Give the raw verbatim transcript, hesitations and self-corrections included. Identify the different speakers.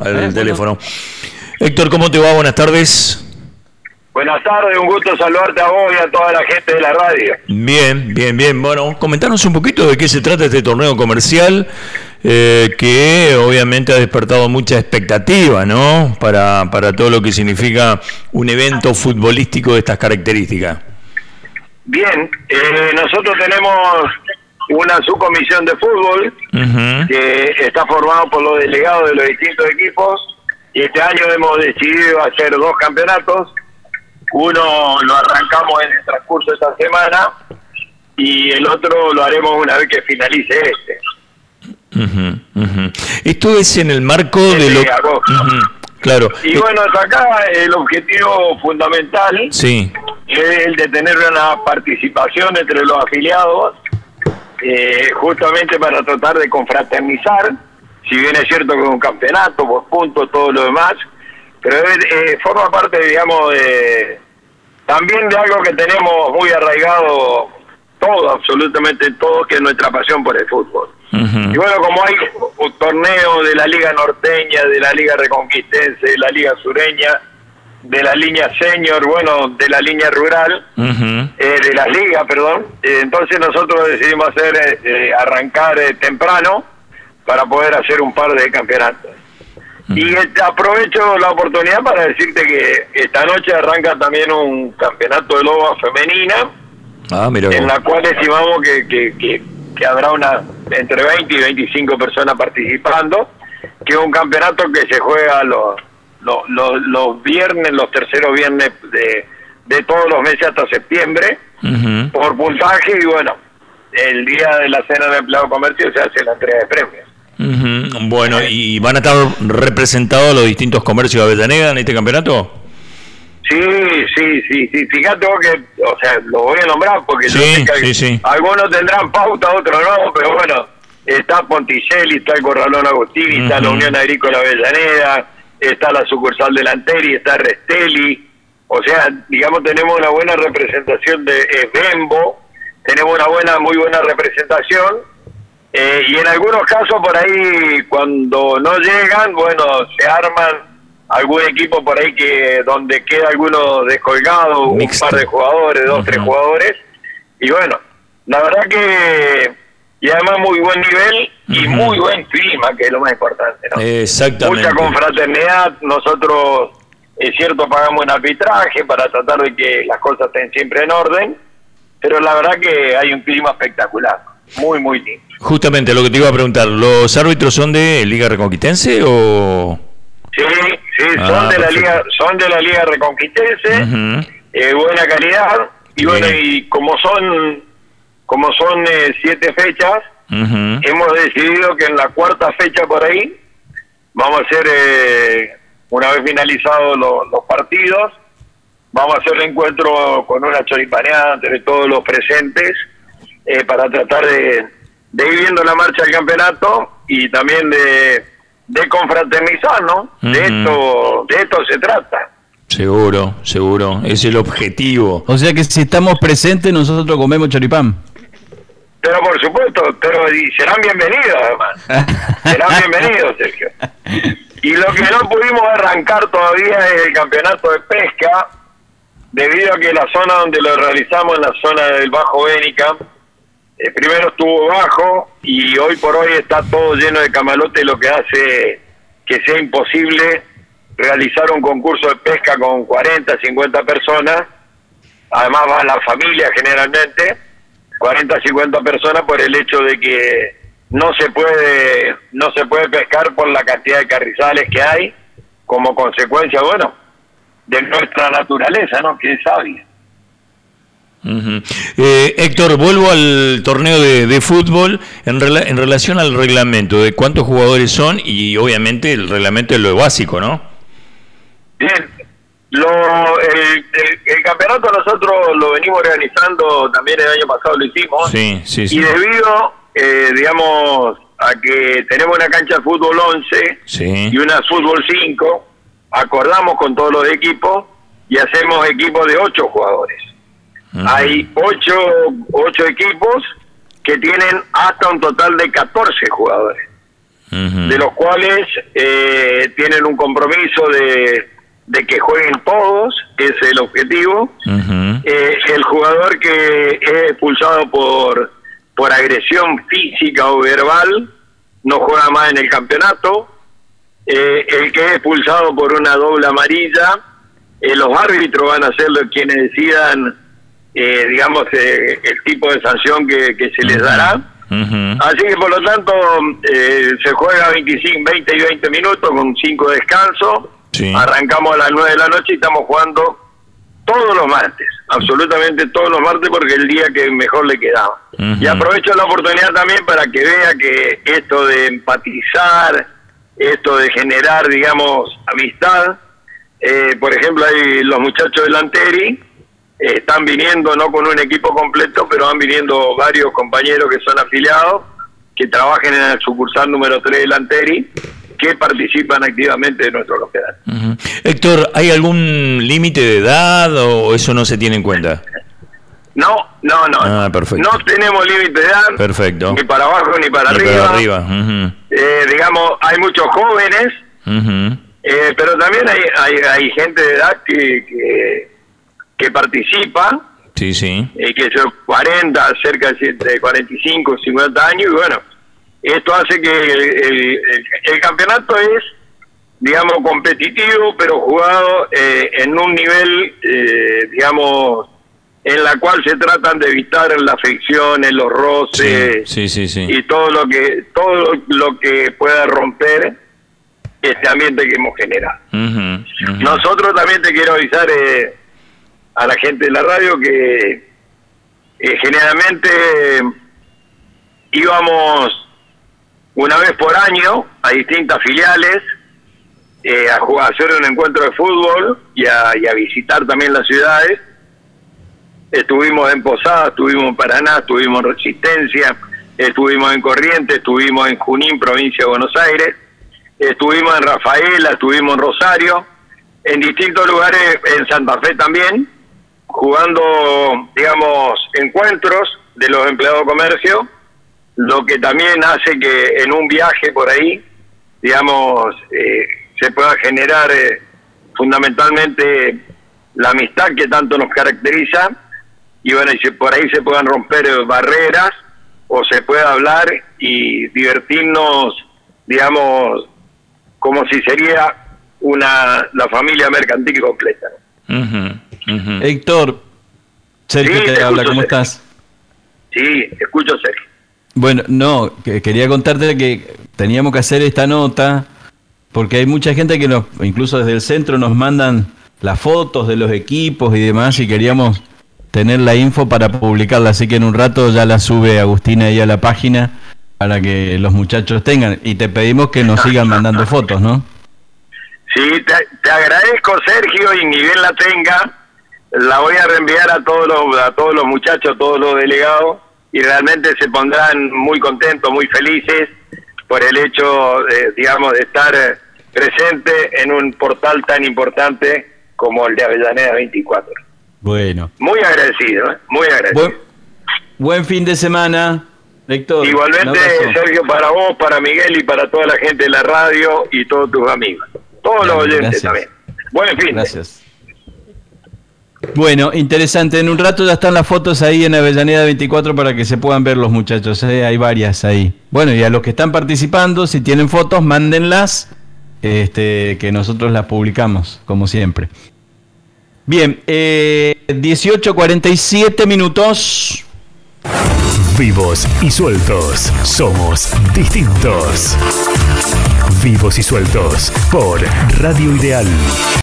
Speaker 1: al
Speaker 2: ¿Eh?
Speaker 1: teléfono. Héctor, ¿cómo te va? Buenas tardes.
Speaker 3: Buenas tardes, un gusto saludarte a vos y a toda la gente de la radio.
Speaker 1: Bien, bien, bien. Bueno, comentanos un poquito de qué se trata este torneo comercial, eh, que obviamente ha despertado mucha expectativa, ¿no? Para, para todo lo que significa un evento futbolístico de estas características.
Speaker 3: Bien, eh, nosotros tenemos una subcomisión de fútbol uh-huh. que está formada por los delegados de los distintos equipos, y este año hemos decidido hacer dos campeonatos. Uno lo arrancamos en el transcurso de esta semana y el otro lo haremos una vez que finalice este.
Speaker 1: Uh-huh, uh-huh. Esto es en el marco de, de lo... Uh-huh, claro.
Speaker 3: Y bueno, acá el objetivo fundamental
Speaker 1: sí.
Speaker 3: es el de tener una participación entre los afiliados, eh, justamente para tratar de confraternizar, si bien es cierto que es un campeonato, por puntos, todo lo demás, pero eh, forma parte, digamos, de también de algo que tenemos muy arraigado todo, absolutamente todo, que es nuestra pasión por el fútbol. Uh-huh. Y bueno, como hay un torneo de la Liga Norteña, de la Liga Reconquistense, de la Liga Sureña, de la línea senior, bueno, de la línea rural, uh-huh. eh, de las ligas, perdón, eh, entonces nosotros decidimos hacer eh, arrancar eh, temprano para poder hacer un par de campeonatos. Y aprovecho la oportunidad para decirte que esta noche arranca también un campeonato de loba femenina,
Speaker 1: ah, mira
Speaker 3: en la cual estimamos que, que, que, que habrá una entre veinte y veinticinco personas participando, que es un campeonato que se juega los, los, los, los viernes, los terceros viernes de, de todos los meses hasta septiembre, uh-huh. por puntaje, y bueno, el día de la cena de empleado de comercio se hace la entrega de premios.
Speaker 1: Uh-huh. Bueno, ¿y van a estar representados los distintos comercios de Avellaneda en este campeonato?
Speaker 3: Sí, sí, sí, sí. Fíjate vos que, o sea, lo voy a nombrar porque
Speaker 1: sí,
Speaker 3: yo sé que
Speaker 1: sí, sí.
Speaker 3: algunos tendrán pauta, otros no, pero bueno, está Ponticelli, está el Corralón Agostini, uh-huh. está la Unión Agrícola Avellaneda, está la sucursal de Lanteri, está Restelli, o sea, digamos, tenemos una buena representación de eh, Bembo, tenemos una buena, muy buena representación. Eh, y en algunos casos por ahí, cuando no llegan, bueno, se arman algún equipo por ahí que donde queda alguno descolgado, Mixto. Un par de jugadores, dos, uh-huh. tres jugadores, y bueno, la verdad que, y además muy buen nivel y uh-huh. muy buen clima, que es lo más importante, ¿no?
Speaker 1: Exactamente.
Speaker 3: Mucha confraternidad, nosotros, es cierto, pagamos un arbitraje para tratar de que las cosas estén siempre en orden, pero la verdad que hay un clima espectacular, muy, muy lindo.
Speaker 1: Justamente lo que te iba a preguntar, ¿los árbitros son de Liga Reconquistense o...?
Speaker 3: Sí, sí,
Speaker 1: ah,
Speaker 3: son de
Speaker 1: perfecto.
Speaker 3: la Liga, son de la Liga Reconquistense, uh-huh. eh, buena calidad, y bien. Bueno, y como son, como son eh, siete fechas, uh-huh. hemos decidido que en la cuarta fecha por ahí, vamos a hacer, eh, una vez finalizados lo, los partidos, vamos a hacer el encuentro con una choripaneada entre todos los presentes, eh, para tratar de, de ir viendo la marcha del campeonato y también de, de confraternizar, ¿no? Uh-huh. De esto, de esto se trata.
Speaker 1: Seguro, seguro, es el objetivo.
Speaker 2: O sea que si estamos presentes nosotros comemos choripán.
Speaker 3: Pero por supuesto, pero y serán bienvenidos además. Serán bienvenidos, Sergio. Y lo que no pudimos arrancar todavía es el campeonato de pesca, debido a que la zona donde lo realizamos, en la zona del Bajo Bénica, eh, primero estuvo bajo y hoy por hoy está todo lleno de camalote, lo que hace que sea imposible realizar un concurso de pesca con cuarenta, cincuenta personas. Además van las familias generalmente, cuarenta, cincuenta personas, por el hecho de que no se puede no se puede pescar por la cantidad de carrizales que hay, como consecuencia, bueno, de nuestra naturaleza, ¿no? Que es sabia.
Speaker 1: Uh-huh. eh, Héctor, vuelvo al torneo de, de fútbol en, rela- en relación al reglamento, de cuántos jugadores son, y obviamente el reglamento es lo básico, ¿no?
Speaker 3: Bien, lo, el, el, el campeonato nosotros lo venimos organizando, también el año pasado lo hicimos,
Speaker 1: sí, sí, sí.
Speaker 3: Y debido, eh, digamos, a que tenemos una cancha de fútbol once
Speaker 1: sí.
Speaker 3: y una fútbol cinco, acordamos con todos los equipos y hacemos equipos de ocho jugadores. Uh-huh. Hay ocho, ocho equipos que tienen hasta un total de catorce jugadores, uh-huh. de los cuales eh, eh, tienen un compromiso de, de que jueguen todos, ese es el objetivo. Uh-huh. Eh, el jugador que es expulsado por, por agresión física o verbal no juega más en el campeonato. Eh, el que es expulsado por una doble amarilla, eh, los árbitros van a ser los quienes decidan, eh, digamos, eh, el tipo de sanción que, que se les dará. Uh-huh. Así que, por lo tanto, eh, se juega veinticinco, veinte y veinte minutos con cinco descansos. Sí. Arrancamos a las nueve de la noche y estamos jugando todos los martes, absolutamente todos los martes, porque es el día que mejor le quedaba. Uh-huh. Y aprovecho la oportunidad también para que vea que esto de empatizar, esto de generar, digamos, amistad, eh, por ejemplo, hay los muchachos de Lanteri, eh, están viniendo no con un equipo completo, pero van viniendo varios compañeros que son afiliados, que trabajan en el sucursal número tres de Lanteri, que participan activamente de nuestro campeonato.
Speaker 1: Uh-huh. Héctor, ¿hay algún límite de edad o eso no se tiene en cuenta?
Speaker 3: No, no, no.
Speaker 1: Ah, perfecto.
Speaker 3: No tenemos límite de edad.
Speaker 1: Perfecto.
Speaker 3: Ni para abajo ni para
Speaker 1: ni
Speaker 3: arriba.
Speaker 1: Para arriba. Uh-huh.
Speaker 3: eh, digamos, hay muchos jóvenes, uh-huh. eh, pero también hay, hay, hay gente de edad que, que, que participa.
Speaker 1: Sí, sí.
Speaker 3: Eh, que son cuarenta, cerca de cuarenta y cinco, cincuenta años, y bueno, esto hace que el, el, el, el campeonato es, digamos, competitivo, pero jugado eh, en un nivel, eh, digamos, en la cual se tratan de evitar las fricciones, los roces,
Speaker 1: sí, sí, sí, sí.
Speaker 3: y todo lo que todo lo que pueda romper este ambiente que hemos generado. Uh-huh, uh-huh. Nosotros también te quiero avisar eh, a la gente de la radio que eh, generalmente íbamos una vez por año a distintas filiales eh, a jugar, a hacer un encuentro de fútbol y a, y a visitar también las ciudades. Estuvimos en Posadas, estuvimos en Paraná, estuvimos en Resistencia, estuvimos en Corrientes, estuvimos en Junín, provincia de Buenos Aires, estuvimos en Rafaela, estuvimos en Rosario, en distintos lugares, en Santa Fe también, jugando, digamos, encuentros de los empleados de comercio, lo que también hace que en un viaje por ahí, digamos, eh, se pueda generar eh, fundamentalmente la amistad que tanto nos caracteriza, y bueno, y si por ahí se puedan romper barreras o se pueda hablar y divertirnos, digamos, como si sería una la familia mercantil completa.
Speaker 2: Uh-huh, uh-huh. Héctor, Sergio sí, te, te habla, ¿cómo Sergio. Estás?
Speaker 3: Sí, escucho, Sergio.
Speaker 2: Bueno, no, que quería contarte que teníamos que hacer esta nota porque hay mucha gente que nos, incluso desde el centro, nos mandan las fotos de los equipos y demás, y queríamos tener la info para publicarla, así que en un rato ya la sube Agustina ahí a la página para que los muchachos tengan, y te pedimos que nos sigan mandando fotos, ¿no?
Speaker 3: Sí, te, te agradezco, Sergio, y ni bien la tenga, la voy a reenviar a todos los, a todos los muchachos, a todos los delegados, y realmente se pondrán muy contentos, muy felices por el hecho, de, digamos, de estar presente en un portal tan importante como el de Avellaneda veinticuatro.
Speaker 2: Bueno.
Speaker 3: Muy agradecido, ¿eh? Muy agradecido.
Speaker 2: Buen, buen fin de semana, Héctor.
Speaker 3: Igualmente, Sergio, para vos, para Miguel y para toda la gente de la radio y todos tus amigos. Todos Bien, los oyentes gracias. También. Buen fin.
Speaker 2: Gracias. Bueno, interesante. En un rato ya están las fotos ahí en Avellaneda veinticuatro para que se puedan ver los muchachos. ¿eh? Hay varias ahí. Bueno, y a los que están participando, si tienen fotos, mándenlas, este, que nosotros las publicamos, como siempre. Bien, eh, dieciocho cuarenta y siete minutos.
Speaker 4: Vivos y sueltos, somos distintos. Vivos y sueltos por Radio Ideal.